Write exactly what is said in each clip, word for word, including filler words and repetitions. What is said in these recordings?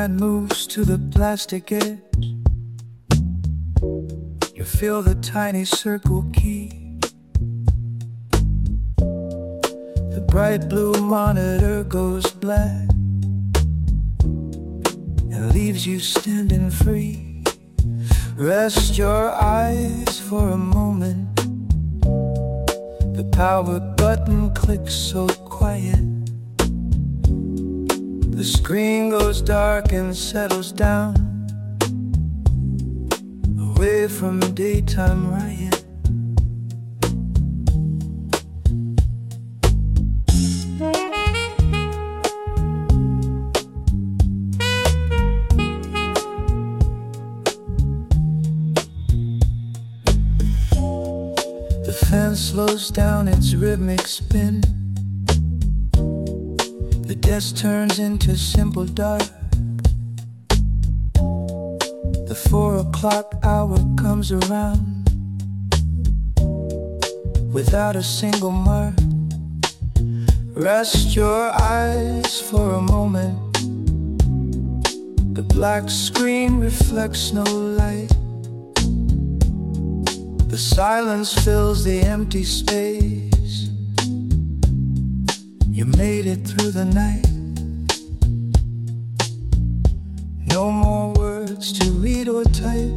hand moves to the plastic edge. You feel the tiny circle key. The bright blue monitor goes black and leaves you standing free. Rest your eyes for a moment. The power button clicks so quiet. The screen goes dark and settles down, away from daytime riot. The fan slows down its rhythmic spin. The desk turns into simple dark. The four o'clock hour comes around without a single mark. Rest your eyes for a moment. The black screen reflects no light. The silence fills the empty space. You made it through the night. No more words to read or type.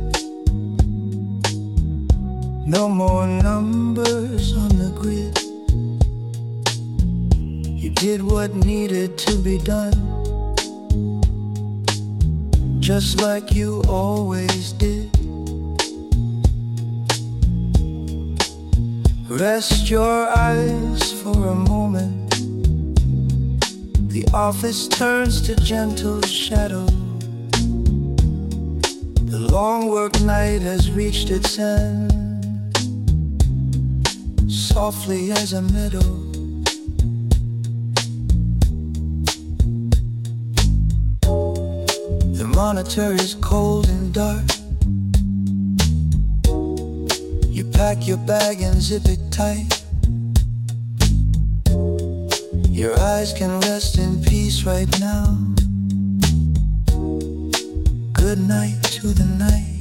No more numbers on the grid. You did what needed to be done, just like you always did. Rest your eyes for a moment. The office turns to gentle shadow. The long work night has reached its end, softly as a meadow. The monitor is cold and dark. You pack your bag and zip it tight. Your eyes can rest in peace right now. Good night to the night.